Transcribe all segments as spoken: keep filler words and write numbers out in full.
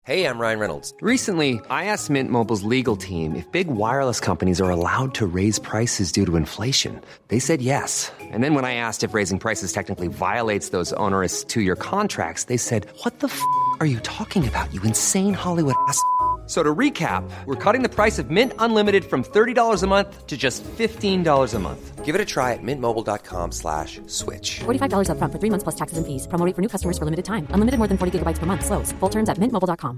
Hey, I'm Ryan Reynolds. Recently, I asked Mint Mobile's legal team if big wireless companies are allowed to raise prices due to inflation. They said yes. And then when I asked if raising prices technically violates those onerous two-year contracts, they said, what the f*** are you talking about, you insane Hollywood ass f- So to recap, we're cutting the price of Mint Unlimited from thirty dollars a month to just fifteen dollars a month. Give it a try at mintmobile.com slash switch. forty-five dollars up front for three months plus taxes and fees. Promo rate for new customers for limited time. Unlimited more than forty gigabytes per month. Slows full terms at mint mobile dot com.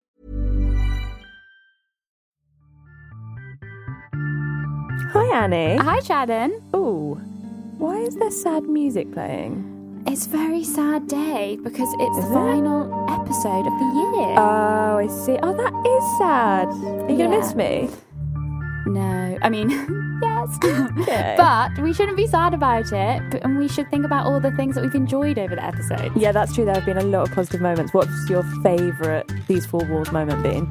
Hi, Annie. Hi, Shannon. Ooh, why is there sad music playing? It's a very sad day because it's Is the it? final episode of the year. Oh, I see. Oh, that is sad. Are you going to Yeah. miss me? No, I mean, yes. Okay. But we shouldn't be sad about it, but- and we should think about all the things that we've enjoyed over the episode. Yeah, that's true. There have been a lot of positive moments. What's your favourite These Four Walls moment been?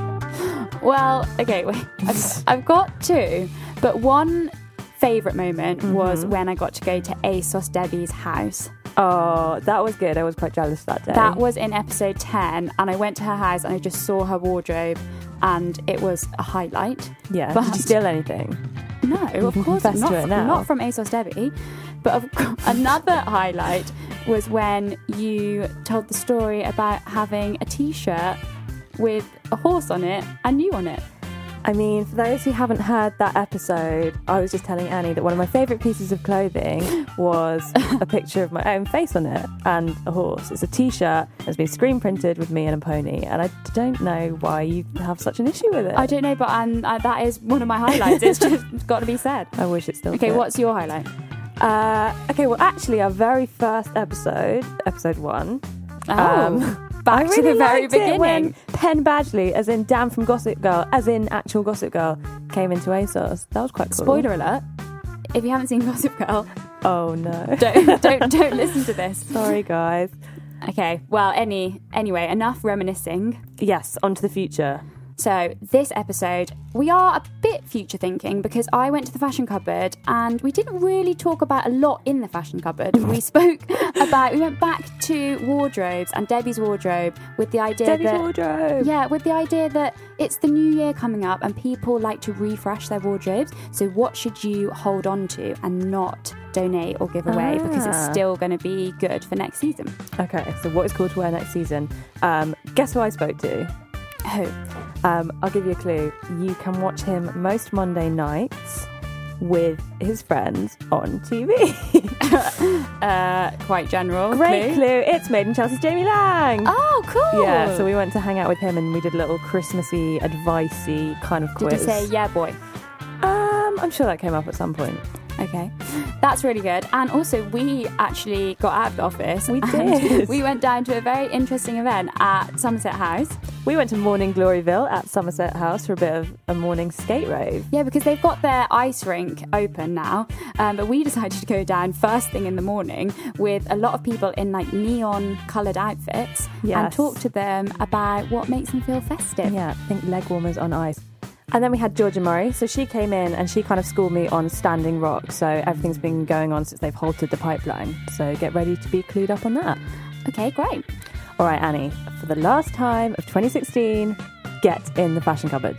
Well, okay, wait. I've, I've got two, but one favourite moment Mm-hmm. was when I got to go to ASOS Debbie's house. Oh, that was good. I was quite jealous that day. That was in episode ten, and I went to her house and I just saw her wardrobe, and it was a highlight. Yeah. But Did you steal anything? No, of can course confess not. to it now. Not from ASOS Debbie. But of course, another highlight was when you told the story about having a T-shirt with a horse on it and you on it. I mean, for those who haven't heard that episode, I was just telling Annie that one of my favourite pieces of clothing was a picture of my own face on it and a horse. It's a T-shirt that's been screen printed with me and a pony, and I don't know why you have such an issue with it. I don't know, but um, uh, that is one of my highlights. It's just got to be said. I wish it still Okay, fit. what's your highlight? Uh, okay, well, actually, our very first episode, episode one. Oh, back I to the really very liked it when beginning. Penn Badgley, as in Dan from Gossip Girl, as in actual Gossip Girl, came into ASOS. That was quite cool. Spoiler alert. If you haven't seen Gossip Girl, Oh, no. don't don't don't listen to this. Sorry, guys. Okay, well, any anyway, enough reminiscing. Yes, on to the future. So, this episode, we are a bit future thinking because I went to the fashion cupboard and we didn't really talk about a lot in the fashion cupboard. We spoke about, we went back to wardrobes and Debbie's wardrobe with the idea Debbie's that... wardrobe. Yeah, with the idea that it's the new year coming up and people like to refresh their wardrobes. So, what should you hold on to and not donate or give away because it's Ah. still going to be good for next season? Okay, so what is cool to wear next season? Um, guess who I spoke to? Who? Um, I'll give you a clue. You can watch him most Monday nights with his friends on T V. Uh, quite general. Great clue. clue. It's Made in Chelsea's Jamie Lang. Oh, cool. Yeah, so we went to hang out with him and we did a little Christmassy, advicey kind of Did quiz. he say, yeah, boy? Um, I'm sure that came up at some point. Okay, that's really good. And also, we actually got out of the office. We and did. We went down to a very interesting event at Somerset House. We went to Morning Gloryville at Somerset House for a bit of a morning skate rave. Yeah, because they've got their ice rink open now. Um, but we decided to go down first thing in the morning with a lot of people in like neon coloured outfits and Yes. talk to them about what makes them feel festive. Yeah, I think leg warmers on ice. And then we had Georgia Murray. So she came in and she kind of schooled me on Standing Rock. So everything's been going on since they've halted the pipeline. So get ready to be clued up on that. Okay, great. All right, Annie, for the last time of twenty sixteen, get in the fashion cupboard.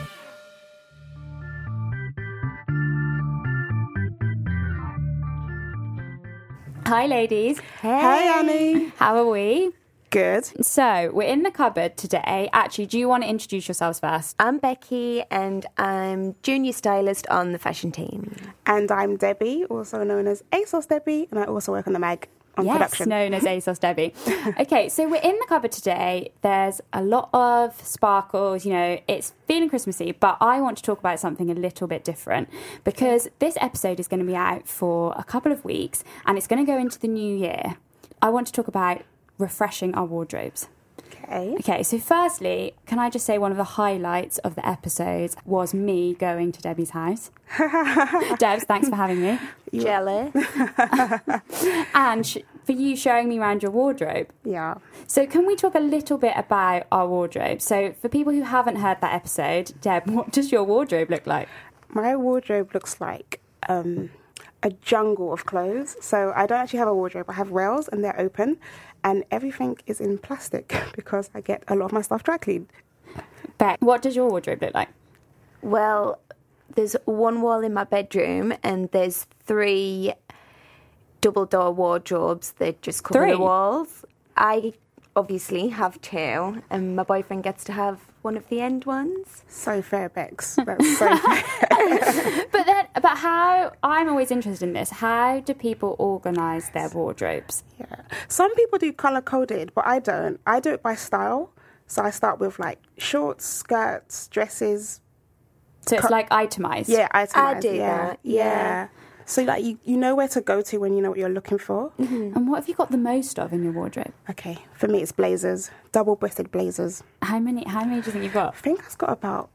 Hi, ladies. Hey, Annie. How are we? Good. So, we're in the cupboard today. Actually, do you want to introduce yourselves first? I'm Becky and I'm junior stylist on the fashion team. And I'm Debbie, also known as ASOS Debbie, and I also work on the mag on Yes, production. known as ASOS Debbie. Okay, so we're in the cupboard today. There's a lot of sparkles, you know, it's feeling Christmassy, but I want to talk about something a little bit different because this episode is going to be out for a couple of weeks and it's going to go into the new year. I want to talk about refreshing our wardrobes. Okay. Okay, so firstly, can I just say one of the highlights of the episodes was me going to Debbie's house. Debs, thanks for having me. Jealous. And sh- for you showing me around your wardrobe. Yeah. So can we talk a little bit about our wardrobe? So for people who haven't heard that episode, Deb, what does your wardrobe look like? My wardrobe looks like um, a jungle of clothes. So I don't actually have a wardrobe. I have rails and they're open. and everything is in plastic because I get a lot of my stuff dry cleaned. Beck, what does your wardrobe look like? Well, there's one wall in my bedroom and there's three double door wardrobes that just cover Three? the walls. I obviously have two, and my boyfriend gets to have one of the end ones. So fair, Bex. That's so fair. But then, but how, I'm always interested in this, how do people organise their wardrobes? Yeah. Some people do colour coded, but I don't. I do it by style. So I start with like shorts, skirts, dresses. So it's Co- like itemised? Yeah, itemised. I do yeah. that, yeah. So like you, you know where to go to when you know what you're looking for. And what have you got the most of in your wardrobe? Okay, for me it's blazers, double-breasted blazers. How many, how many do you think you've got? I think I've got about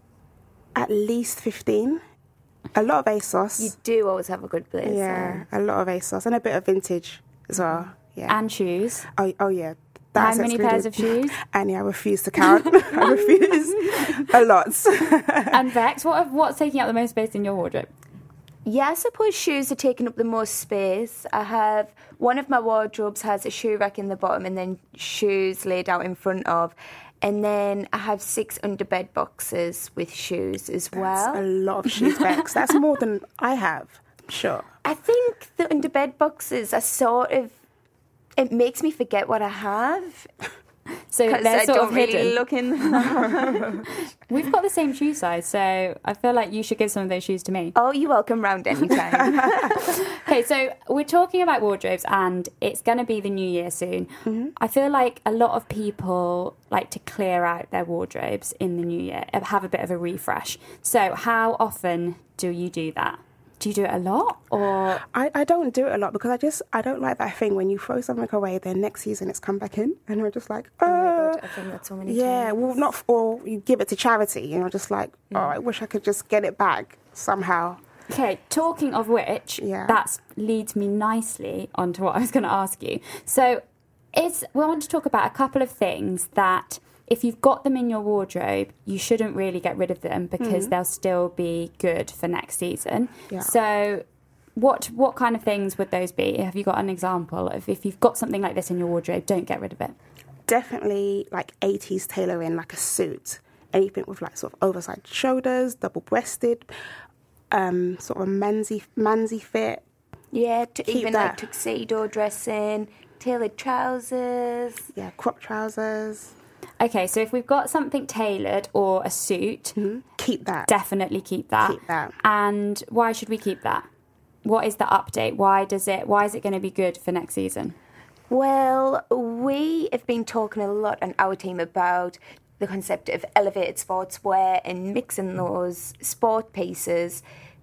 at least fifteen. A lot of ASOS. You do always have a good blazer. Yeah, a lot of ASOS and a bit of vintage as well. Yeah. And shoes? oh, oh yeah. How That's many excluded. pairs of shoes? Annie, I refuse to count. I refuse. A lot. And Vex, what, what's taking up the most space in your wardrobe? Yeah, I suppose shoes are taking up the most space. I have one of my wardrobes has a shoe rack in the bottom and then shoes laid out in front of. And then I have six underbed boxes with shoes as well. That's a lot of shoes, Bex. That's more than I have, I'm sure. I think the underbed boxes are sort of, it makes me forget what I have. So Because they're I sort don't of really hidden. look in. We've got the same shoe size, so I feel like you should give some of those shoes to me. Oh, you're welcome round anytime. Okay, so we're talking about wardrobes and it's going to be the new year soon. Mm-hmm. I feel like a lot of people like to clear out their wardrobes in the new year, have a bit of a refresh. So how often do you do that? Do you do it a lot or... I, I don't do it a lot because I just, I don't like that thing when you throw something away, then next season it's come back in and you're just like, oh, Oh my God, I've done that so many yeah, times. well, not, f- or you give it to charity, you know, just like, oh, I wish I could just get it back somehow. Okay, talking of which, Yeah. that leads me nicely onto what I was going to ask you. So it's, we want to talk about a couple of things that if you've got them in your wardrobe, you shouldn't really get rid of them because they'll still be good for next season. Yeah. So what what kind of things would those be? Have you got an example of if you've got something like this in your wardrobe, don't get rid of it? Definitely like eighties tailoring, like a suit. Anything with like sort of oversized shoulders, double-breasted, um, sort of mansy, mansy fit. Yeah, to Keep even that. like tuxedo dressing, tailored trousers. Yeah, crop trousers. Okay, so if we've got something tailored or a suit, Keep that. definitely keep that. Keep that. And why should we keep that? What is the update? Why does it? Why is it going to be good for next season? Well, we have been talking a lot on our team about the concept of elevated sportswear and mixing those sport pieces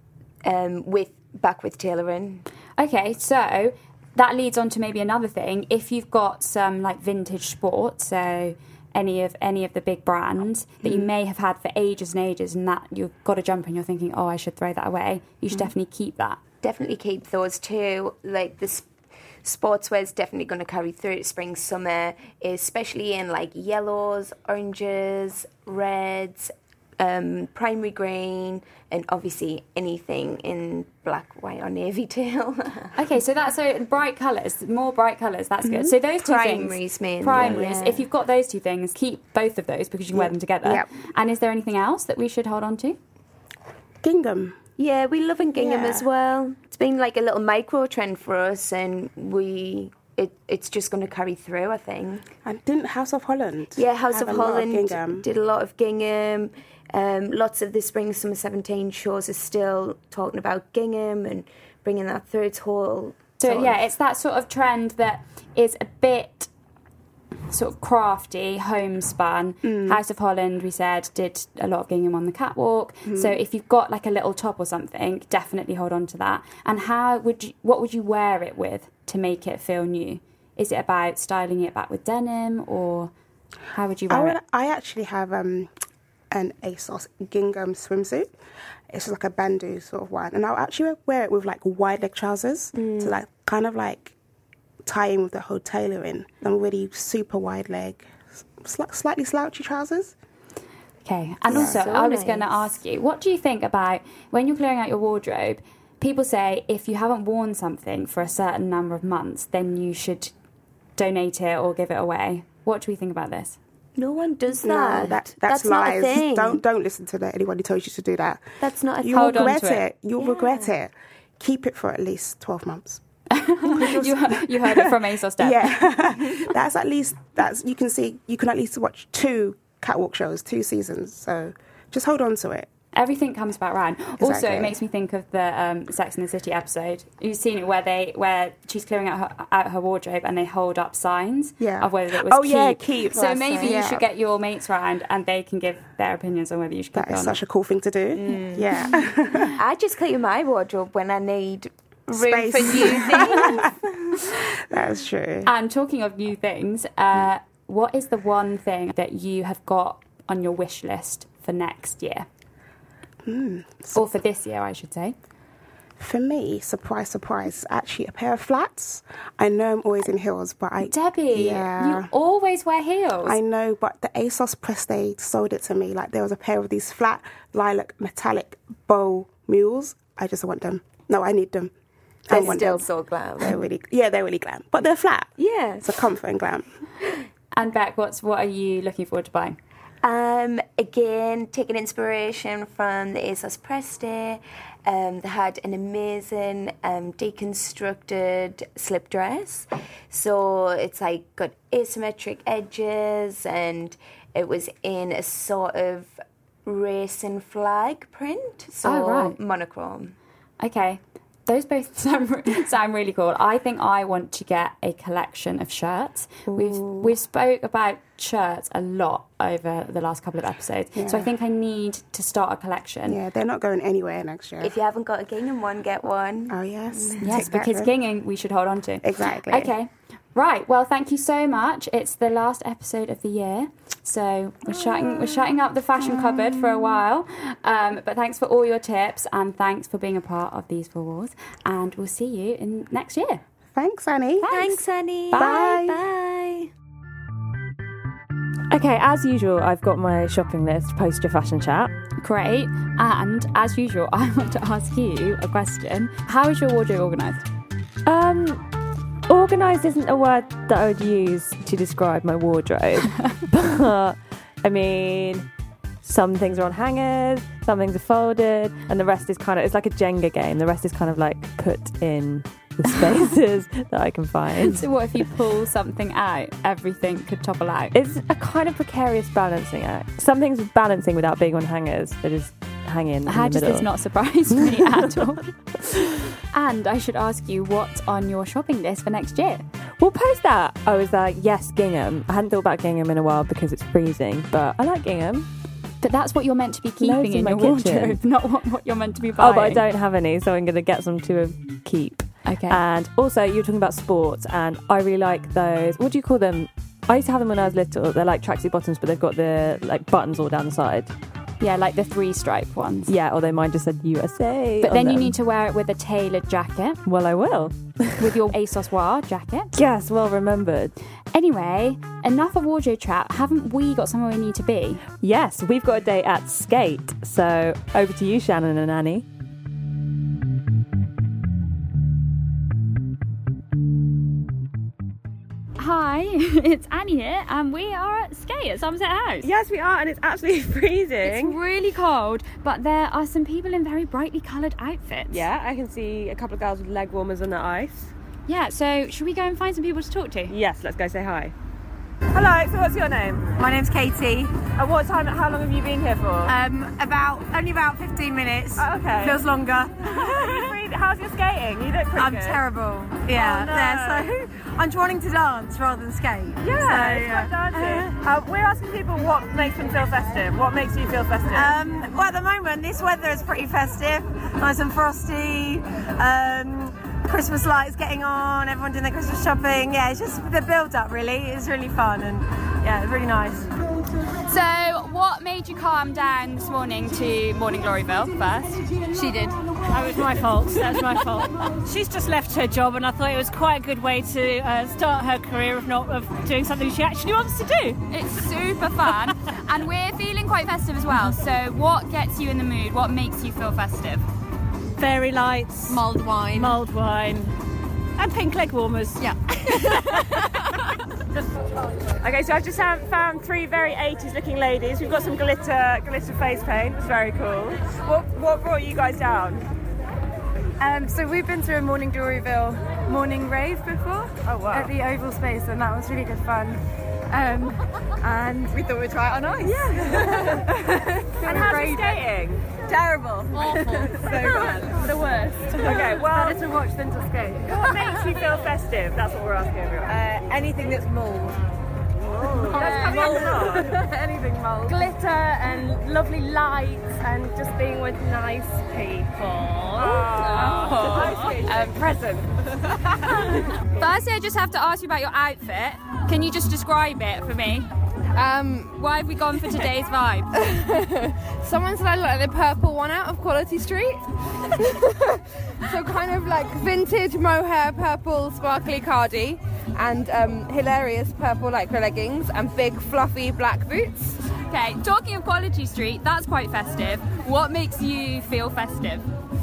um, with back with tailoring. Okay, so that leads on to maybe another thing. If you've got some like vintage sport, so any of any of the big brands that you may have had for ages and ages, and that you've got a jumper and you're thinking, oh, I should throw that away, you should definitely keep that. Definitely keep those too. Like this sportswear is definitely going to carry through spring, summer, especially in like yellows, oranges, reds, um, primary green, and obviously anything in black, white, or navy too. Okay, so that's so bright colours, more bright colours. That's good. So those two Primaries things, mainly, primaries. yeah. If you've got those two things, keep both of those because you can wear them together. Yep. And is there anything else that we should hold on to? Gingham. Yeah, we love in gingham Yeah. as well. It's been like a little micro trend for us, and we it it's just going to carry through, I think. And didn't House of Holland? Yeah, House have of a lot Holland gingham? did a lot of gingham. Um, lots of the spring summer seventeen shows are still talking about gingham and bringing that through its whole. So sort yeah, of- it's that sort of trend that is a bit sort of crafty, homespun. House of Holland, we said, did a lot of gingham on the catwalk. So if you've got like a little top or something, definitely hold on to that. And how would you, what would you wear it with to make it feel new? Is it about styling it back with denim, or how would you I, wear would, it? I actually have um, an ASOS gingham swimsuit. It's like a bandeau sort of one. And I'll actually wear it with like wide leg trousers to like kind of like tie in with the whole tailoring. I'm really super wide leg, sli- slightly slouchy trousers. Okay, and Yeah. also So I was nice. going to ask you, what do you think about when you're clearing out your wardrobe? People say if you haven't worn something for a certain number of months, then you should donate it or give it away. What do we think about this? No one does No, that. that that's, That's not a lies. thing. Don't don't listen to that. Anyone who tells you to do that. That's not a You'll Hold on regret to it. it. You'll Yeah. regret it. Keep it for at least twelve months. you, you heard it from ASOS Deb. Yeah, that's at least that's you can see you can at least watch two catwalk shows, two seasons. So just hold on to it. Everything comes back round. Also, Exactly. it makes me think of the um, Sex and the City episode. You've seen it where they where she's clearing out her, out her wardrobe and they hold up signs Yeah. of whether it was Oh, keep. yeah, keep. So That's maybe it. you Yeah. should get your mates round and they can give their opinions on whether you should keep That it is or such not. a cool thing to do. Mm. Yeah. I just clear my wardrobe when I need room Space. for new things. That's true. And talking of new things, uh, what is the one thing that you have got on your wish list for next year? Mm. Or for this year, I should say. For me, surprise, surprise, actually a pair of flats. I know I'm always in heels, but I... Debbie, Yeah. you always wear heels. I know, but the ASOS press, they sold it to me. Like, there was a pair of these flat, lilac, metallic bow mules. I just want them. No, I need them. I They're want still them. so glam. They're really... Yeah, they're really glam. But they're flat. Yeah. It's a comfort and glam. And Beck, what's what are you looking forward to buying? Um, again, taking inspiration from the ASOS Press Day. Um, they had an amazing um, deconstructed slip dress. So it's like got asymmetric edges and it was in a sort of racing flag print. So Oh, right. monochrome. Okay. Those both sound, re- sound really cool. I think I want to get a collection of shirts. We've we've spoke about shirts a lot over the last couple of episodes, so I Yeah. think I need to start a collection. Yeah, they're not going anywhere next year. If you haven't got a gingham one, get one. Oh, yes. Yes, Take that because then. gingham we should hold on to. Exactly. Okay. Right. Well, thank you so much. It's the last episode of the year, so we're shutting we're shutting up the fashion cupboard for a while. Um, but thanks for all your tips and thanks for being a part of these four walls. And we'll see you in next year. Thanks, Annie. Thanks, Annie. Bye. Bye. Okay, as usual, I've got my shopping list post your fashion chat. Great. And as usual, I want to ask you a question. How is your wardrobe organised? Um, organised isn't a word that I would use to describe my wardrobe, but I mean, some things are on hangers, some things are folded, and the rest is kind of, it's like a Jenga game. The rest is kind of like put in the spaces that I can find. So what if you pull something out, everything could topple out? It's a kind of precarious balancing act. Some things are balancing without being on hangers. They're just hanging How in the does middle. this not surprise me at all? And I should ask you what's on your shopping list for next year? Well, post that, I was like, yes, gingham. I hadn't thought about gingham in a while because it's freezing, but I like gingham. But that's what you're meant to be Loads keeping in in my your kitchen. wardrobe, not what, what you're meant to be buying. Oh, but I don't have any, so I'm going to get some to uh, keep. Okay. And also, you were talking about sports, and I really like those. What do you call them? I used to have them when I was little. They're like tracksuit bottoms, but they've got the like buttons all down the side. Yeah, like the three stripe ones. Yeah, although mine just said U S A. But on then you them. need to wear it with a tailored jacket, Well, I will. with your ASOS War jacket. Yes, well remembered. Anyway, enough of wardrobe chat. Haven't we got somewhere we need to be? Yes, we've got a date at Skate. So over to you, Shannon and Annie. Hi, it's Annie here, and we are at Skate at Somerset House. Yes, we are, and it's absolutely It's freezing. really cold, but there are some people in very brightly coloured outfits. Yeah, I can see a couple of girls with leg warmers on the ice. Yeah, so should we go and find some people to talk to? Yes, let's go say hi. Hello, so what's your name? My name's Katie. And what time, how long have you been here for? Um, about only about fifteen minutes. Oh, okay. Feels longer. How's your skating? You look pretty I'm good. terrible. Yeah. Oh, no. yeah, so I'm wanting to dance rather than skate. Yeah, So, it's quite dancing. Uh, we're asking people what makes them feel festive. What makes you feel festive? Um, well, at the moment, this weather is pretty festive. Nice and frosty. Um, Christmas lights getting on. Everyone doing their Christmas shopping. Yeah, it's just the build-up. Really, it's really fun and yeah, really nice. So, what made you calm down this morning to Morning Gloryville first? She did. That was my fault. That was my fault. She's just left her job, and I thought it was quite a good way to uh, start her career, if not of doing something she actually wants to do. It's super fun, and we're feeling quite festive as well. So, what gets you in the mood? What makes you feel festive? Fairy lights, Mulled wine. mulled wine, and pink leg warmers. Yeah. Okay, so I've just found, found three very eighties looking ladies. We've got some glitter glitter face paint. It's very cool. What what brought you guys down? Um, so we've been to a Morning Gloryville morning rave before oh, wow. at the Oval Space, and that was really good fun. Um, and we thought we'd try it on ice. Yeah. And how's the skating? Terrible. Awful. So bad. The worst. Okay, well... Better to watch than to skate. What makes you feel festive? That's what we're asking everyone. Uh, anything that's mould. Oh, that's coming up a lot. Anything mould. Glitter and lovely lights and just being with nice people. Oh. Um, present. Firstly, I just have to ask you about your outfit. Can you just describe it for me? Um, why have we gone for today's vibe? Someone said I look like the purple one out of Quality Street. So kind of like vintage mohair, purple sparkly cardi, and um, hilarious purple lycra leggings and big fluffy black boots. Okay, talking of Quality Street, that's quite festive. What makes you feel festive?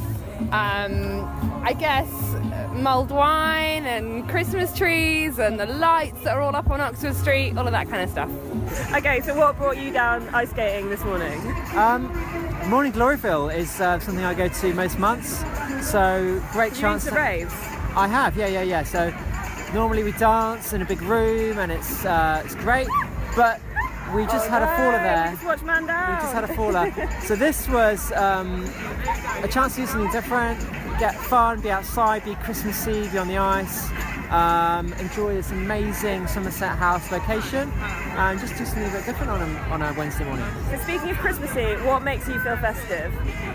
Um, I guess mulled wine and Christmas trees and the lights that are all up on Oxford Street, all of that kind of stuff. Okay, so what brought you down ice skating this morning? Um, Morning Gloryville is uh, something I go to most months, so great you chance. You been to raves? I have, yeah, yeah, yeah. So normally we dance in a big room and it's uh, it's great, but we just oh, had a faller there. We just watched Man Down. We just had a faller. So this was um, a chance to do something different, get fun, be outside, be Christmassy, be on the ice, um, enjoy this amazing Somerset House location, and just do something a bit different on a, on a Wednesday morning. So speaking of Christmassy, what makes you feel festive?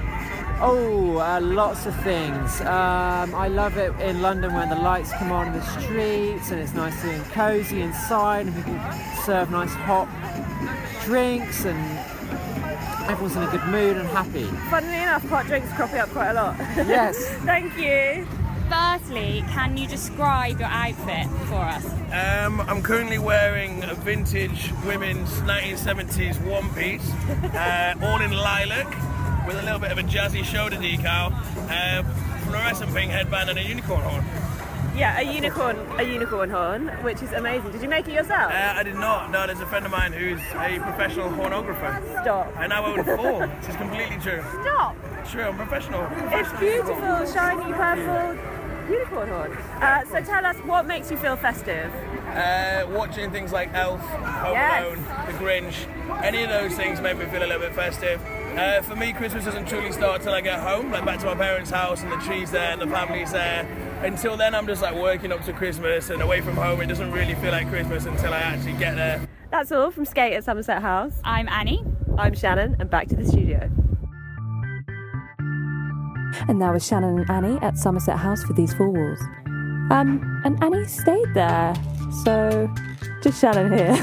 Oh, uh, lots of things. Um, I love it in London when the lights come on in the streets and it's nice and cosy inside and people serve nice hot drinks and everyone's in a good mood and happy. Funnily enough, hot drinks cropping up quite a lot. Yes. Thank you. Firstly, can you describe your outfit for us? Um, I'm currently wearing a vintage women's nineteen seventies one piece, uh, all in lilac, with a little bit of a jazzy shoulder decal, uh, fluorescent pink headband and a unicorn horn. Yeah, a unicorn, a unicorn horn, which is amazing. Did you make it yourself? Uh, I did not. No, there's a friend of mine who's a professional hornographer. Stop. And I own four. This is completely true. Stop. True, I'm professional. It's beautiful, shiny purple unicorn horn. Uh, so tell us, what makes you feel festive? Uh, watching things like Elf, Home Yes. Alone, The Grinch, any of those things make me feel a little bit festive. Uh, for me, Christmas doesn't truly start till I get home, like back to my parents' house and the tree's there and the family's there. Until then, I'm just like working up to Christmas and away from home. It doesn't really feel like Christmas until I actually get there. That's all from Skate at Somerset House. I'm Annie. I'm Shannon, and back to the studio. And that was Shannon and Annie at Somerset House for These Four Walls. Um, and Annie stayed there, so just Shannon here.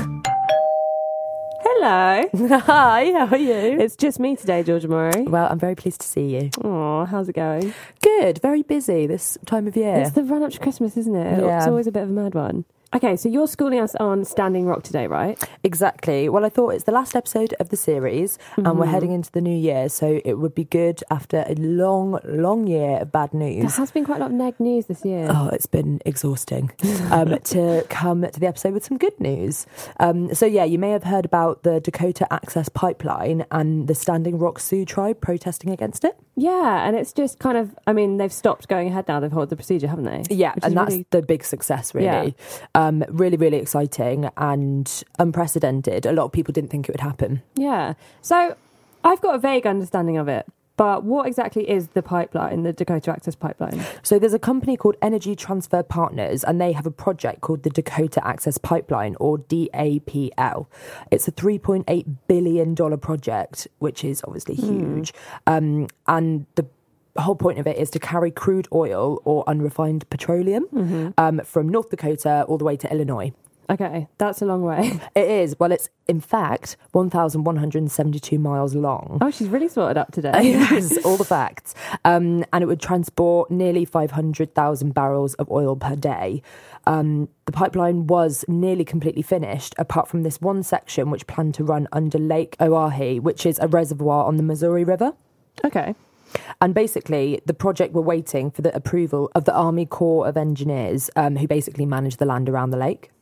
Hello. Hi, how are you? It's just me today, Georgia Murray. Well, I'm very pleased to see you. Oh, how's it going? Good, very busy this time of year. It's the run up to Christmas, isn't it? Yeah. It's always a bit of a mad one. Okay, so you're schooling us on Standing Rock today, right? Exactly. Well, I thought it's the last episode of the series Mm-hmm. and we're heading into the new year, so it would be good after a long, long year of bad news. There has been quite a lot of neg news this year. Oh, it's been exhausting um, to come to the episode with some good news. Um, so, yeah, you may have heard about the Dakota Access Pipeline and the Standing Rock Sioux tribe protesting against it. Yeah, and it's just kind of, I mean, they've stopped going ahead now. They've halted the procedure, haven't they? Yeah, Which and is that's really... the big success, really. Yeah. Um, really, really exciting and unprecedented. A lot of people didn't think it would happen. Yeah. So I've got a vague understanding of it, but what exactly is the pipeline, the Dakota Access Pipeline? So there's a company called Energy Transfer Partners, and they have a project called the Dakota Access Pipeline, or D A P L. It's a three point eight billion dollars project, which is obviously huge. Mm. Um, and the The whole point of it is to carry crude oil or unrefined petroleum mm-hmm. um, from North Dakota all the way to Illinois. Okay, that's a long way. It is. Well, it's in fact one thousand one hundred seventy-two miles long. Oh, she's really sorted up today. Yes, all the facts. Um, and it would transport nearly five hundred thousand barrels of oil per day. Um, the pipeline was nearly completely finished, apart from this one section which planned to run under Lake Oahe, which is a reservoir on the Missouri River. Okay. And basically, the project were waiting for the approval of the Army Corps of Engineers, um, who basically manage the land around the lake.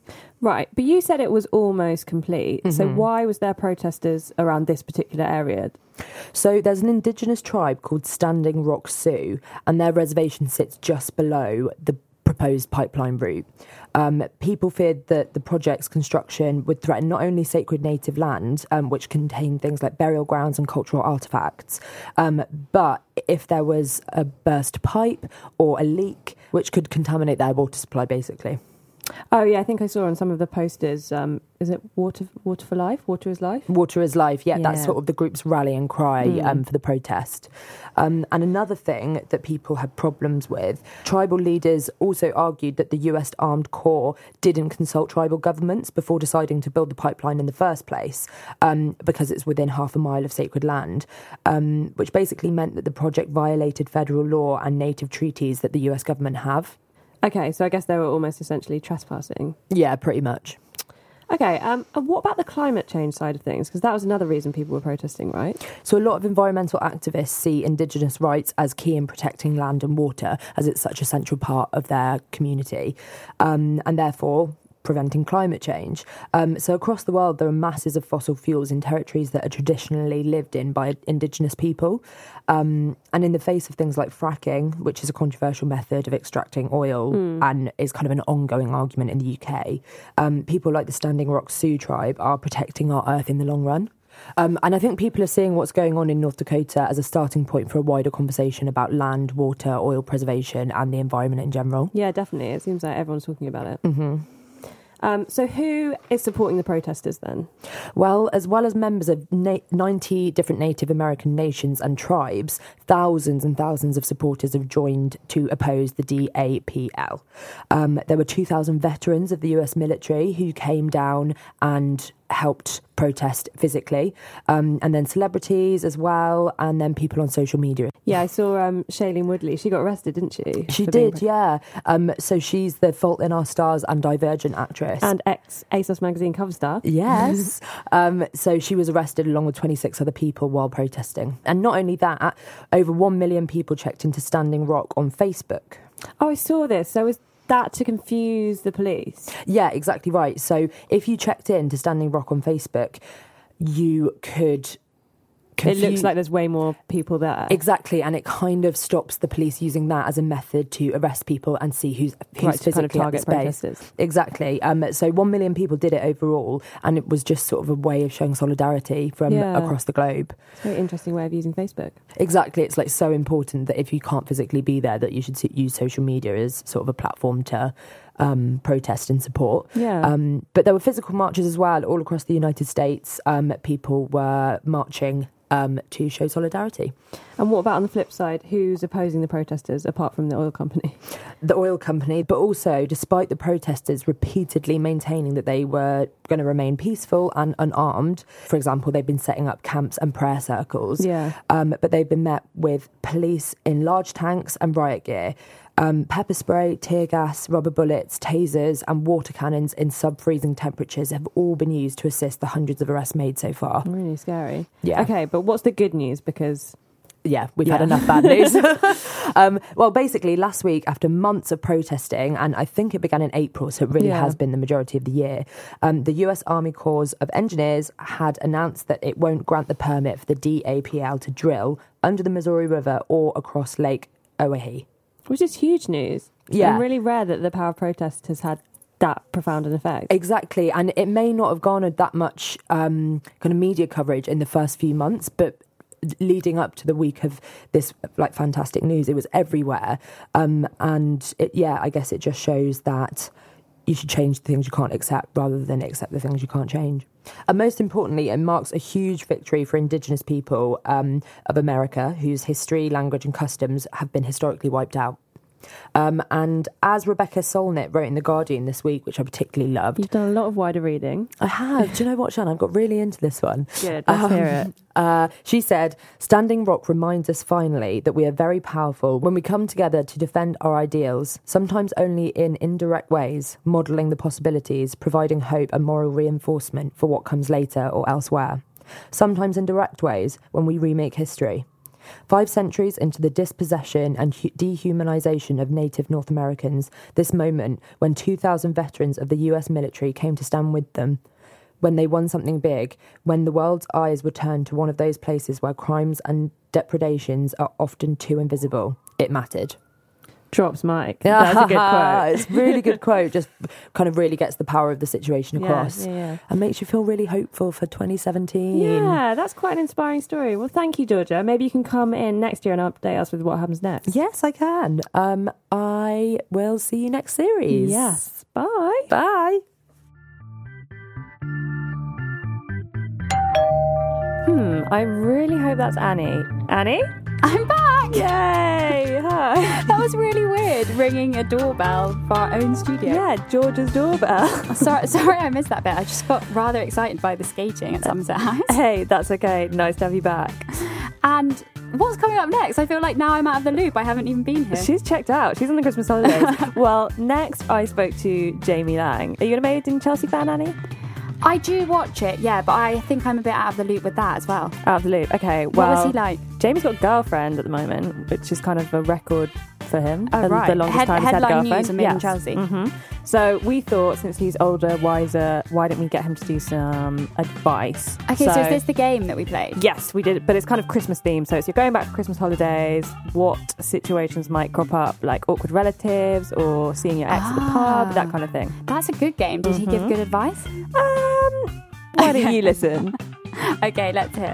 Right, but you said it was almost complete. So Mhm. why was there protesters around this particular area? So there's an indigenous tribe called Standing Rock Sioux, and their reservation sits just below the proposed pipeline route. Um, people feared that the project's construction would threaten not only sacred native land, um, which contained things like burial grounds and cultural artefacts, um, but if there was a burst pipe or a leak, which could contaminate their water supply, basically. Oh, yeah, I think I saw on some of the posters, um, is it Water Water for Life? Water is Life? Water is life, yeah, that's Yeah. sort of the group's rallying cry Mm. um, for the protest. Um, and another thing that people had problems with, tribal leaders also argued that the U S Armed Corps didn't consult tribal governments before deciding to build the pipeline in the first place, um, because it's within half a mile of sacred land, um, which basically meant that the project violated federal law and native treaties that the U S government have. Okay, so I guess they were almost essentially trespassing. Yeah, pretty much. Okay, um, and what about the climate change side of things? Because that was another reason people were protesting, right? So a lot of environmental activists see Indigenous rights as key in protecting land and water, as it's such a central part of their community, um, and therefore preventing climate change. Um, so across the world, there are masses of fossil fuels in territories that are traditionally lived in by Indigenous people. Um, and in the face of things like fracking, which is a controversial method of extracting oil Mm. and is kind of an ongoing argument in the U K, um, people like the Standing Rock Sioux tribe are protecting our earth in the long run. Um, and I think people are seeing what's going on in North Dakota as a starting point for a wider conversation about land, water, oil preservation and the environment in general. Yeah, definitely. It seems like everyone's talking about it. Mm-hmm. Um, so who is supporting the protesters then? Well, as well as members of na- ninety different Native American nations and tribes, thousands and thousands of supporters have joined to oppose the D A P L. Um, there were two thousand veterans of the U S military who came down and helped protest physically, um, and then celebrities as well, and then people on social media. Yeah, I saw um, Shailene Woodley. She got arrested, didn't she? She for being did, yeah. Um, so she's the Fault in Our Stars and Divergent actress. And ex-ASOS magazine cover star. Yes. um, so she was arrested along with twenty-six other people while protesting. And not only that, over one million people checked into Standing Rock on Facebook. Oh, I saw this. So was that to confuse the police? Yeah, exactly right. So if you checked in to Standing Rock on Facebook, you could... Confuse. It looks like there's way more people there. Exactly, and it kind of stops the police using that as a method to arrest people and see who's, who's right, to physically kind of target at the space. protesters. Exactly. Um, so one million people did it overall, and it was just sort of a way of showing solidarity from Yeah. across the globe. It's a very interesting way of using Facebook. Exactly. It's like so important that if you can't physically be there, that you should use social media as sort of a platform to um, protest and support. Yeah. Um, but there were physical marches as well all across the United States. Um, people were marching Um, to show solidarity. And what about on the flip side? Who's opposing the protesters apart from the oil company? The oil company, but also despite the protesters repeatedly maintaining that they were going to remain peaceful and unarmed. For example, they've been setting up camps and prayer circles. Yeah. Um, but they've been met with police in large tanks and riot gear. Um, pepper spray, tear gas, rubber bullets, tasers and water cannons in sub-freezing temperatures have all been used to assist the hundreds of arrests made so far. Really scary. Yeah. Okay, but what's the good news? Because... Yeah, we've Yeah. had enough bad news. um, well, basically, last week, after months of protesting, and I think it began in April, so it really Yeah. has been the majority of the year, um, the U S Army Corps of Engineers had announced that it won't grant the permit for the D A P L to drill under the Missouri River or across Lake Oahe. Which is huge news. Yeah. And really rare that the power of protest has had that profound an effect. Exactly, and it may not have garnered that much um, kind of media coverage in the first few months, but leading up to the week of this like fantastic news, it was everywhere. Um, and it, yeah, I guess it just shows that you should change the things you can't accept rather than accept the things you can't change. And most importantly, it marks a huge victory for Indigenous people um, of America whose history, language and customs have been historically wiped out. Um, and as Rebecca Solnit wrote in The Guardian this week, which I particularly loved. You've done a lot of wider reading. I have. Do you know what, Shan? I've got really into this one. Good, let's hear it. Uh, she said, Standing Rock reminds us finally that we are very powerful when we come together to defend our ideals, sometimes only in indirect ways, modelling the possibilities, providing hope and moral reinforcement for what comes later or elsewhere. Sometimes in direct ways when we remake history. Five centuries into the dispossession and hu- dehumanization of native North Americans, this moment when two thousand veterans of the U S military came to stand with them, when they won something big, when the world's eyes were turned to one of those places where crimes and depredations are often too invisible, it mattered. Drops mic. That's a good quote. It's a really good quote. Just kind of really gets the power of the situation across. Yeah, yeah, yeah. And makes you feel really hopeful for twenty seventeen. Yeah, that's quite an inspiring story. Well, thank you, Georgia. Maybe you can come in next year and update us with what happens next. Yes, I can. Um, I will see you next series. Yes. Bye. Bye. Hmm, I really hope that's Annie. Annie? I'm back! Yay! Hi. That was really weird, ringing a doorbell for our own studio. Yeah, Georgia's doorbell. sorry, sorry I missed that bit. I just got rather excited by the skating at Somerset House. Hey, that's okay. Nice to have you back. And what's coming up next? I feel like now I'm out of the loop. I haven't even been here. She's checked out. She's on the Christmas holidays. Well, next I spoke to Jamie Lang. Are you an Made in Chelsea fan, Annie? I do watch it, yeah, but I think I'm a bit out of the loop with that as well. Out of the loop, okay. Well, what was he like? Jamie's got a girlfriend at the moment, which is kind of a record for him. Oh, the, right. The longest Head, time he's had a headline girlfriend. news of Made yes. in Chelsea. Mm-hmm. So we thought, since he's older, wiser, why don't we get him to do some advice? Okay, so, so is this the game that we played? Yes, we did, but it's kind of Christmas themed. So it's you're going back for Christmas holidays, what situations might crop up, like awkward relatives or seeing your ex ah, at the pub, that kind of thing. That's a good game. Did mm-hmm. he give good advice? Um, why don't you listen? Okay, let's hear.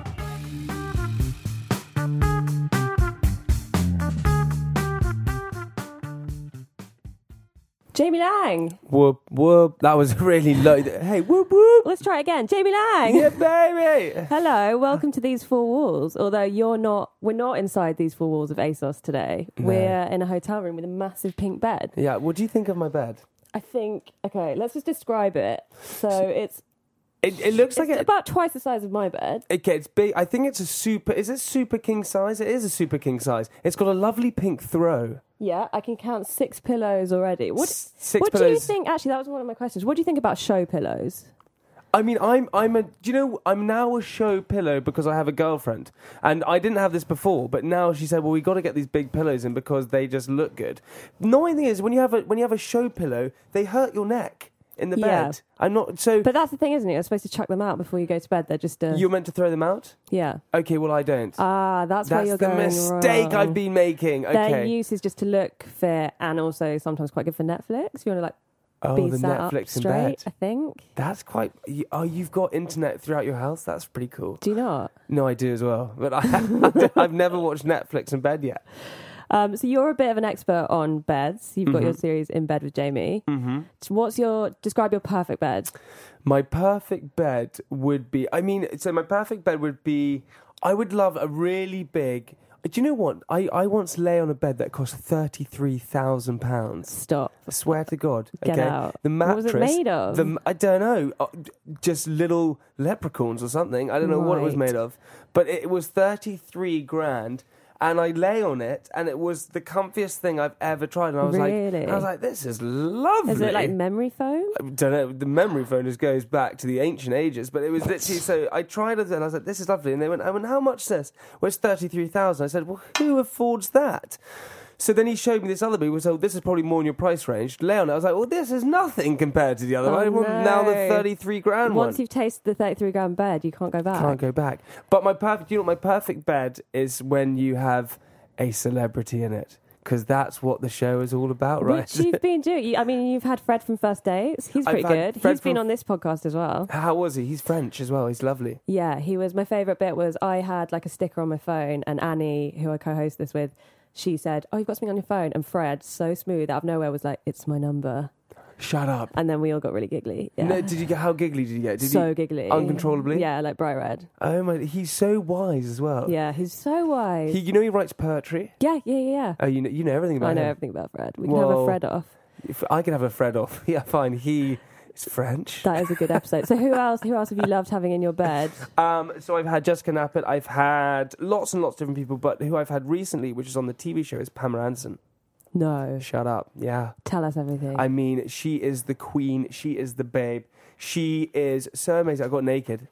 Jamie Lang. Whoop, whoop. That was really low. Hey, whoop, whoop. Let's try it again. Jamie Lang. Yeah, baby. Hello. Welcome to These Four Walls. Although you're not, we're not inside these four walls of ASOS today. No. We're in a hotel room with a massive pink bed. Yeah. What do you think of my bed? I think, okay, let's just describe it. So it's... It, it looks it's like it, about twice the size of my bed. Okay, it's big. I think it's a super... Is it super king size? It is a super king size. It's got a lovely pink throw. Yeah, I can count six pillows already. What, six what pillows. do you think... Actually, that was one of my questions. What do you think about show pillows? I mean, I'm I'm a... Do you know, I'm now a show pillow because I have a girlfriend. And I didn't have this before, but now she said, well, we got to get these big pillows in because they just look good. Annoying thing is, when you have a when you have a show pillow, they hurt your neck in the Yeah. bed. I'm not... so. But that's the thing, isn't it? You're supposed to chuck them out before you go to bed. They're just... Uh, You're meant to throw them out? yeah. Okay, well, I don't. Ah, that's, That's why you're the going mistake wrong. I've been making. Okay. Their use is just to look fit and also sometimes quite good for Netflix. You want to like Oh, be the sat Netflix up in straight, bed. I think. That's quite... you- Oh, you've got internet throughout your house? That's pretty cool. Do you not? No, I do as well. But I, I've never watched Netflix in bed yet. Um, so you're a bit of an expert on beds. You've got Mhm. your series In Bed with Jamie. Mm-hmm. So what's your... Describe your perfect bed. My perfect bed would be... I mean, so my perfect bed would be... I would love a really big... Do you know what? I, I once lay on a bed that cost thirty-three thousand pounds. Stop. I swear to God. Get okay? out. The What mattress... was it made of? The, I don't know. Uh, just little leprechauns or something. I don't know what it was Right. made of. But it was thirty-three grand. And I lay on it, and it was the comfiest thing I've ever tried. And I was Really? like, I was like, this is lovely. Is it like memory foam? I don't know. The memory phone just goes back to the ancient ages, but it was literally so. I tried it, and I was like, "This is lovely." And they went, "I went, how much is this?" Well, it's thirty-three thousand. I said, "Well, who affords that?" So then he showed me this other bed. He said, "This is probably more in your price range." Lay on it. I was like, "Well, this is nothing compared to the other Oh, one. I want now the no. thirty-three grand Once one." you've tasted the thirty-three grand bed, you can't go back. Can't go back. But my perfect, you know, what my perfect bed is when you have a celebrity in it. Because that's what the show is all about, right? Which you've been doing. You- I mean, you've had Fred from First Dates. He's I've pretty had good. Fred He's been from- on this podcast as well. How was he? He's French as well. He's lovely. Yeah, he was. My favourite bit was I had like a sticker on my phone, and Annie, who I co-host this with, she said, "Oh, you've got something on your phone." And Fred, so smooth out of nowhere, was like, "It's my number." Shut up. And then we all got really giggly. Yeah. No, did you get, how giggly did you get? Did so you, giggly. Uncontrollably? Yeah, like bright red. Oh my, he's so wise as well. Yeah, he's so wise. He, you know he writes poetry? Yeah, yeah, yeah, yeah. Oh, you know, you know everything about I know him. everything about Fred. We can have a Well, Fred off. If I can have a Fred off. Yeah, fine. He is French. That is a good episode. So who else? Who else have you loved having in your bed? Um, so I've had Jessica Knappett. I've had lots and lots of different people, but who I've had recently, which is on the T V show, is Pamela Anderson. No. Shut up. Yeah. Tell us everything. I mean, she is the queen. She is the babe. She is so amazing. I got naked.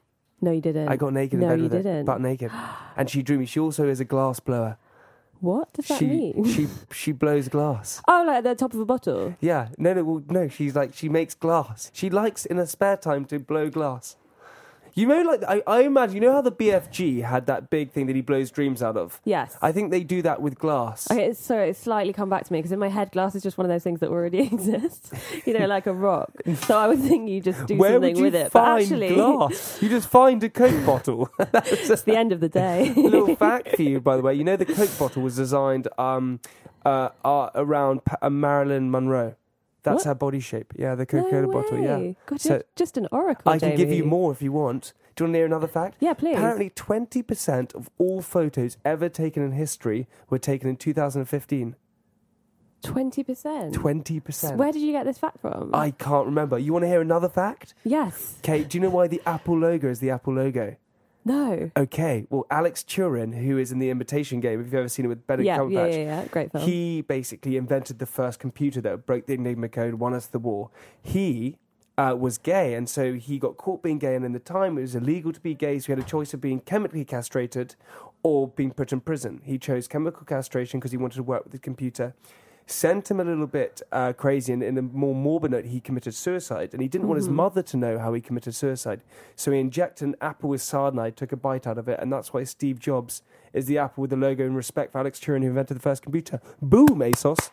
No, you didn't. I got naked no, in bed you with her, didn't. butt naked, and she drew me. She also is a glass blower. What does that she, mean? She she blows glass. Oh, like at the top of a bottle? Yeah, no, no, well, no. She's like she makes glass. She likes in her spare time to blow glass. You know, like I, I imagine. You know how the B F G had that big thing that he blows dreams out of. Yes. I think they do that with glass. Okay, it's, sorry, it's slightly come back to me because in my head, glass is just one of those things that already exists. You know, like a rock. So I would think you just do Where something would you with it. find But actually, glass? You just find a Coke bottle. it's the end of the day. A little fact for you, by the way. You know the Coke bottle was designed um, uh, uh, around pa- uh, Marilyn Monroe. That's What? her body shape. Yeah, the Coca-Cola No bottle. Yeah. way. God, So you're just an oracle, I can give you Jamie. more if you want. Do you want to hear another fact? Yeah, please. Apparently, twenty percent of all photos ever taken in history were taken in two thousand fifteen. twenty percent? twenty percent. Where did you get this fact from? I can't remember. You want to hear another fact? Yes. Okay, do you know why the Apple logo is the Apple logo? No. Okay, well, Alex Turin, who is in The Imitation Game, if you've ever seen it with Benedict Yeah, Cumberbatch, yeah, yeah, yeah, great film. he basically invented the first computer that broke the Enigma code, won us the war. He uh, was gay, and so he got caught being gay, and in the time it was illegal to be gay, so he had a choice of being chemically castrated or being put in prison. He chose chemical castration because he wanted to work with the computer. Sent him a little bit uh, crazy, and in a more morbid note, he committed suicide. And he didn't want his Mhm. mother to know how he committed suicide. So he injected an apple with cyanide, took a bite out of it, and that's why Steve Jobs is the apple with the logo in respect for Alex Turin, who invented the first computer. Boom, ASOS.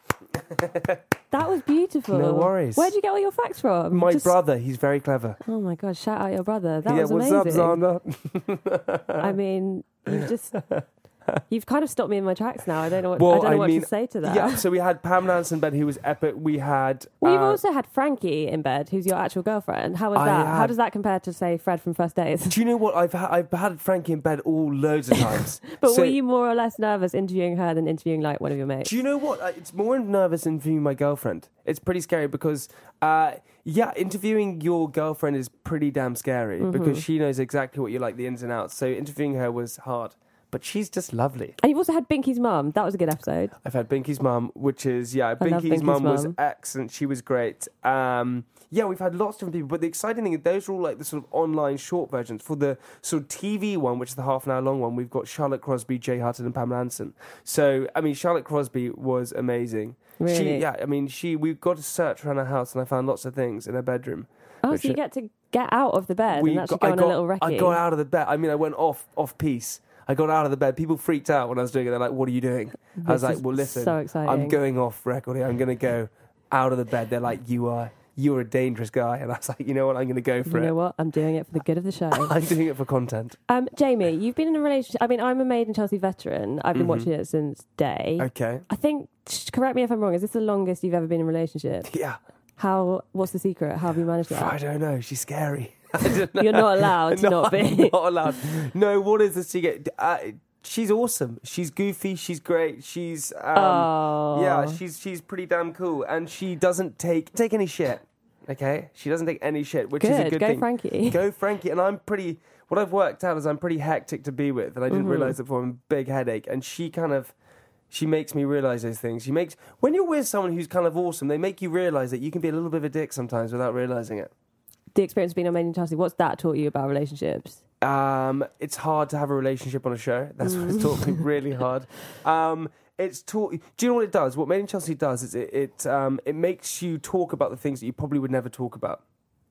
That was beautiful. No worries. Where'd you get all your facts from? My Just- brother, he's very clever. Oh my God, shout out your brother. That yeah, was what's amazing. up, Xander? I mean, you've just... You've kind of stopped me in my tracks now. I don't know what, Well, I don't know I what mean, to say to that. Yeah, so we had Pamela Anderson in bed, who was epic. We had... Well, you've uh, also had Frankie in bed, who's your actual girlfriend. How was I that? How had- does that compare to, say, Fred from First Days? Do you know what? I've, ha- I've had Frankie in bed all loads of times. But So- were you more or less nervous interviewing her than interviewing, like, one of your mates? Do you know what? Uh, It's more nervous interviewing my girlfriend. It's pretty scary because, uh, yeah, interviewing your girlfriend is pretty damn scary Mhm. because she knows exactly what you like, the ins and outs. So interviewing her was hard. But she's just lovely. And you've also had Binky's mum. That was a good episode. I've had Binky's mum, which is, yeah, love Binky's Binky's mum was mum. excellent. She was great. Um, yeah, we've had lots of different people. But the exciting thing is those are all like the sort of online short versions. For the sort of T V one, which is the half an hour long one, we've got Charlotte Crosby, Jay Hutton, and Pamela Anderson. So, I mean, Charlotte Crosby was amazing. She, Really? yeah, I mean, she. we got to search around her house and I found lots of things in her bedroom. Oh, which so you are- get to get out of the bed we and actually got- go I on got, a little recce. I got out of the bed. I mean, I went off off piece. I got out of the bed. People freaked out when I was doing it. They're like, "What are you doing?" I was This like, is "Well, listen, so exciting. I'm going off record here. I'm going to go out of the bed." They're like, "You are, you're a dangerous guy," and I was like, "You know what? I'm going to go for You it. know what? I'm doing it for the good of the show. I'm doing it for content." Um, Jamie, you've been in a relationship. I mean, I'm a Made in Chelsea veteran. I've been Mhm. watching it since day. Okay. I think, correct me if I'm wrong, is this the longest you've ever been in a relationship? Yeah. How, what's the secret? How have you managed that? I don't know. She's scary. I don't know. You're not allowed to No, not be. I'm not allowed. No, what is the secret? Uh, she's awesome. She's goofy. She's great. She's um, Oh. yeah. She's she's pretty damn cool, and she doesn't take take any shit. Okay, she doesn't take any shit, which is a Good. good Go thing. Frankie. Go Frankie. And I'm pretty. What I've worked out is I'm pretty hectic to be with, and I didn't Mhm. realize it before. I'm a big headache, and she kind of. She makes me realise those things. She makes when you're with someone who's kind of awesome, they make you realise that you can be a little bit of a dick sometimes without realising it. The experience of being on Made in Chelsea, what's that taught you about relationships? Um, it's hard to have a relationship on a show. That's what it's Mm. taught me really hard. Um, it's taught. Do you know what it does? What Made in Chelsea does is it it um, it makes you talk about the things that you probably would never talk about.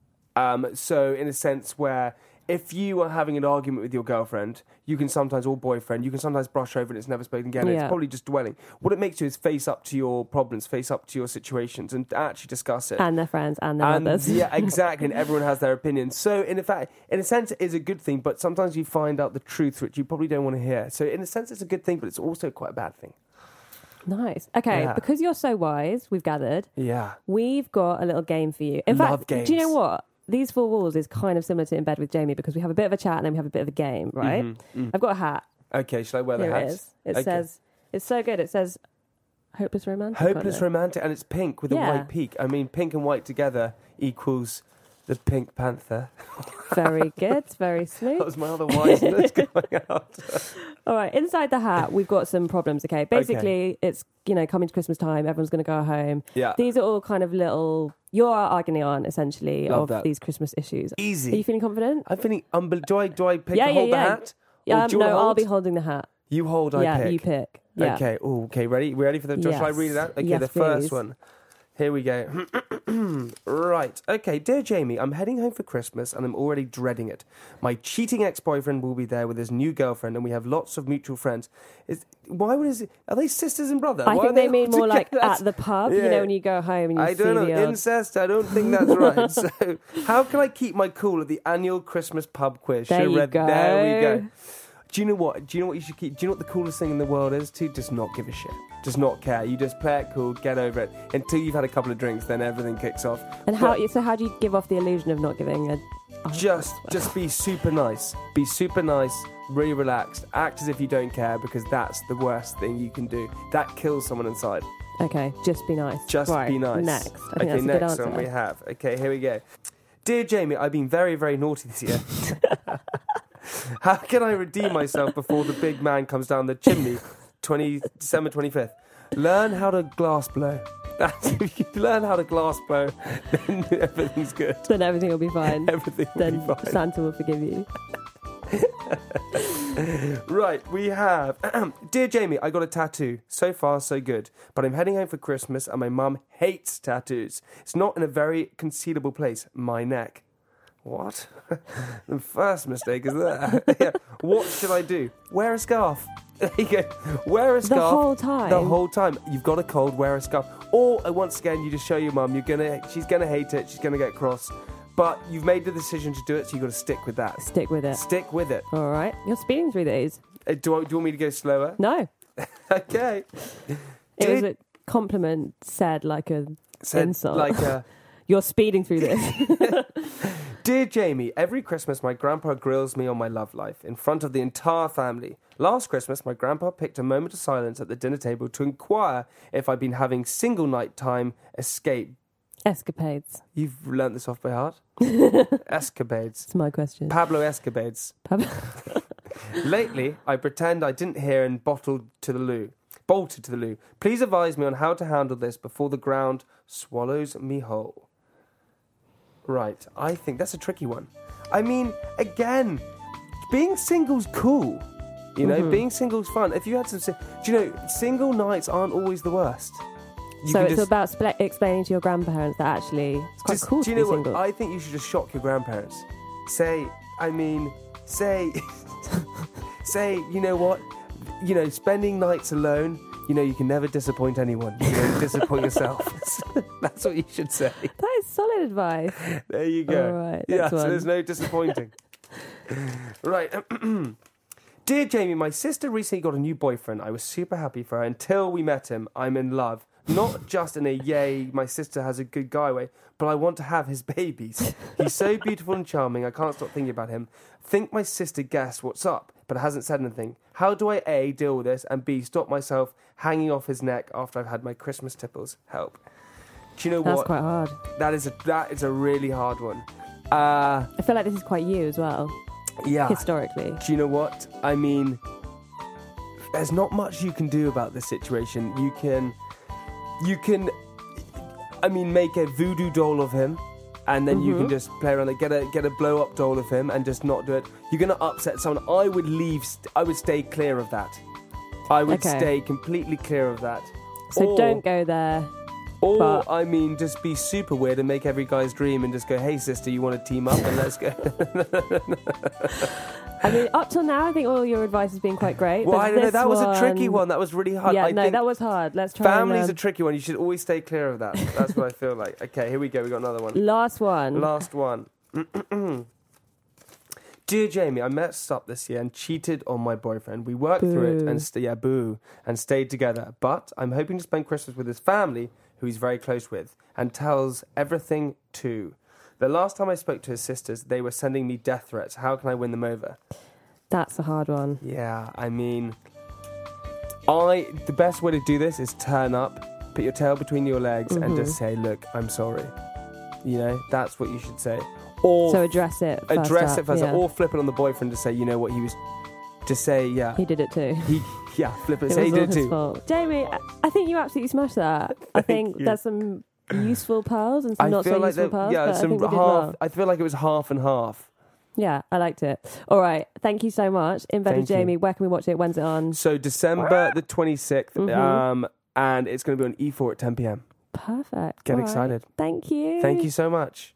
Um, so in a sense where if you are having an argument with your girlfriend, you can sometimes, or boyfriend, you can sometimes brush over and it's never spoken again. Yeah. It's probably just dwelling. What it makes you is face up to your problems, face up to your situations, and actually discuss it. And their friends and their And mothers. yeah, exactly. And everyone has their opinion. So, in fact, in a sense, it is a good thing. But sometimes you find out the truth, which you probably don't want to hear. So, in a sense, it's a good thing, but it's also quite a bad thing. Nice. Okay, Yeah. because you're so wise, we've gathered. Yeah. We've got a little game for you. In Love fact, do you know games. what? These four walls is kind of similar to In Bed with Jamie because we have a bit of a chat and then we have a bit of a game, right? Mhm, mhm. I've got a hat. Okay, shall I wear the Here hat? it is. It Okay. says, it's so good. It says, Hopeless Romantic. on Hopeless it. romantic, and it's pink with a Yeah. white peak. I mean, pink and white together equals the Pink Panther. Very good. Very smooth. That was my other wiseness coming out. All right, inside the hat, we've got some problems, okay? Basically, it's, you know, coming to Christmas time, everyone's going to go home. Yeah. These are all kind of little, you're our agony aunt, essentially, Love of that. these Christmas issues. Easy. Are you feeling confident? I'm feeling unbel- do I do I pick yeah, to yeah, hold yeah. the hat? Yeah, Or um, do you no, wanna I'll hold? be holding the hat. You hold, I yeah, pick. you pick. Yeah. Okay. Oh, okay. Ready? We ready for the? Shall I Yes. read it out? Okay. Yes, the first please. one. Here we go. Right. Okay. Dear Jamie, I'm heading home for Christmas and I'm already dreading it. My cheating ex-boyfriend will be there with his new girlfriend, and we have lots of mutual friends. Is why would is it? Are they sisters and brother? I Why think are they all mean more like together? at the pub, you Yeah. know, when you go home and you I see don't know. the odd... Incest, I don't think that's right. So, how can I keep my cool at the annual Christmas pub quiz? There Should you read- go. There we go. Do you know what? Do you know what you should keep? Do you know what the coolest thing in the world is? To just not give a shit. Just not care. You just play it cool, get over it. Until you've had a couple of drinks, then everything kicks off. And how? But So how do you give off the illusion of not giving a... Oh, just, just be super nice. Be super nice, really relaxed. Act as if you don't care, because that's the worst thing you can do. That kills someone inside. Okay, just be nice. Just right, be nice. Next. I think okay, that's a next good answer. one we have. Okay, here we go. Dear Jamie, I've been very, very naughty this year. How can I redeem myself before the big man comes down the chimney? twenty December twenty-fifth. Learn how to glass blow. That's, if you learn how to glass blow, then everything's good. Then everything will be fine. Everything will then be fine. Santa will forgive you. Right, we have... Dear Jamie, I got a tattoo. So far, so good. But I'm heading home for Christmas and my mum hates tattoos. It's not in a very concealable place, my neck. What? The first mistake is there. Yeah. What should I do? Wear a scarf. There you go. Wear a scarf. The whole time? The whole time. You've got a cold, wear a scarf. Or, uh, once again, you just show your mum, you're gonna, she's going to hate it, she's going to get cross. But you've made the decision to do it, so you've got to stick with that. Stick with it. Stick with it. All right. You're speeding through these. Uh, do, I, do you want me to go slower? No. Okay. It was a compliment said like a Said insult. like a... You're speeding through this. Dear Jamie, every Christmas my grandpa grills me on my love life in front of the entire family. Last Christmas, my grandpa picked a moment of silence at the dinner table to inquire if I'd been having single night time escape. Escapades. You've learnt this off by heart? Escapades. It's my question. Pablo Escapades. Pablo. Lately, I pretend I didn't hear and bottled to the loo. Bolted to the loo. Please advise me on how to handle this before the ground swallows me whole. Right, I think that's a tricky one. I mean, again, being single's cool. You know, Mhm. being single's fun. If you had some... si- Do you know, single nights aren't always the worst. You so can it's just- about spl- explaining to your grandparents that actually it's quite just- cool do to you be know single. what? I think you should just shock your grandparents. Say, I mean, say, say, you know what? You know, spending nights alone, you know, you can never disappoint anyone. You don't disappoint yourself. That's what you should say. That is solid advice. There you go. All right, yeah, next so one. there's no disappointing. Right. Dear Jamie, my sister recently got a new boyfriend. I was super happy for her until we met him. I'm in love. Not just in a yay, my sister has a good guy way, but I want to have his babies. He's so beautiful and charming, I can't stop thinking about him. Think my sister guessed what's up, but hasn't said anything. How do I A, deal with this, and B, stop myself hanging off his neck after I've had my Christmas tipples? Help. Do you know That's what? quite hard. That is a, that is a really hard one. Uh, I feel like this is quite you as well. Yeah. Historically. Do you know what? I mean, there's not much you can do about this situation. You can, you can, I mean, make a voodoo doll of him, and then you can Mhm. just play around it. Get a get a blow up doll of him, and just not do it. You're gonna upset someone. I would leave. St- I would stay clear of that. I would Okay. stay completely clear of that. So Or- don't go there. Or, but- I mean, just be super weird and make every guy's dream and just go, hey, sister, you want to team up and let's go. I mean, up till now, I think all your advice has been quite great. Well, but I don't know. this That was a tricky one. That was really hard. Yeah, I no, think that was hard. Let's try Family's and, a um, tricky one. You should always stay clear of that. That's what I feel like. Okay, here we go. We got another one. Last one. Last one. Dear Jamie, I messed up this year and cheated on my boyfriend. We worked through it Boo. and st- yeah, boo, and stayed together. But I'm hoping to spend Christmas with his family, who he's very close with, and tells everything to. The last time I spoke to his sisters, they were sending me death threats. How can I win them over? That's a hard one. Yeah, I mean, I the best way to do this is turn up, put your tail between your legs, and Mhm. just say, "Look, I'm sorry." You know, that's what you should say. Or So address it. First address up, it first, yeah. or flip it on the boyfriend to say, "You know what, he was to say, yeah. He did it too. He, yeah, flip it. It Say he was all did it his too. fault. Jamie, I- I think you absolutely smashed that. I think you. there's some useful pearls and some I not feel so like useful there- pearls. yeah, but I some think we half. did well. I feel like it was half and half. Yeah, I liked it. All right, thank you so much. In Bed with Thank you. Jamie, where can we watch it? When's it on? So December the twenty-sixth, Mhm. um, and it's going to be on E four at ten p.m. Perfect. Get All right. excited. Thank you. Thank you so much.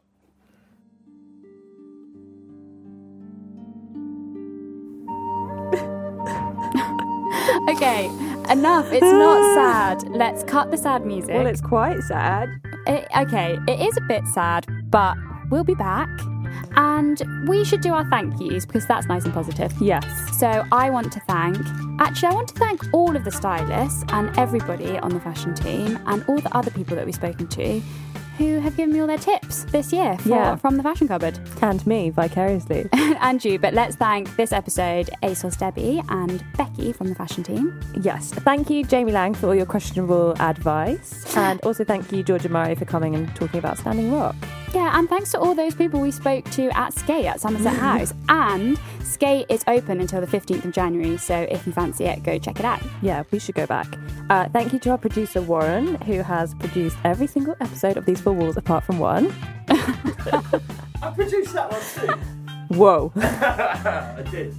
Okay, enough. It's not sad. Let's cut the sad music. Well, it's quite sad. It, okay, it is a bit sad, but we'll be back. And we should do our thank yous because that's nice and positive. Yes. So I want to thank, actually, I want to thank all of the stylists and everybody on the fashion team and all the other people that we've spoken to who have given me all their tips this year for, Yeah. from the fashion cupboard. And me, vicariously. And you, but let's thank this episode ASOS Debbie and Becky from the fashion team. Yes. Thank you, Jamie Lang, for all your questionable advice. And also thank you, Georgia Murray, for coming and talking about Standing Rock. Yeah, and thanks to all those people we spoke to at Skate at Somerset House. And Skate is open until the fifteenth of January, so if you fancy it, go check it out. Yeah, we should go back. Uh, thank you to our producer, Warren, who has produced every single episode of These Four Walls apart from one. I produced that one too. Whoa. I did.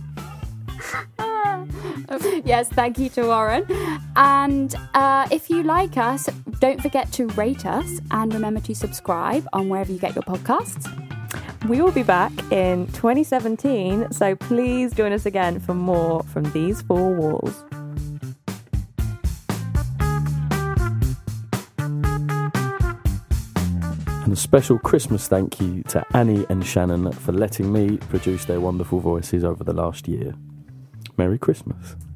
Yes, thank you to Warren. And uh, if you like us, don't forget to rate us and remember to subscribe on wherever you get your podcasts. We will be back in twenty seventeen, so please join us again for more from These Four Walls. And a special Christmas thank you to Annie and Shannon for letting me produce their wonderful voices over the last year. Merry Christmas.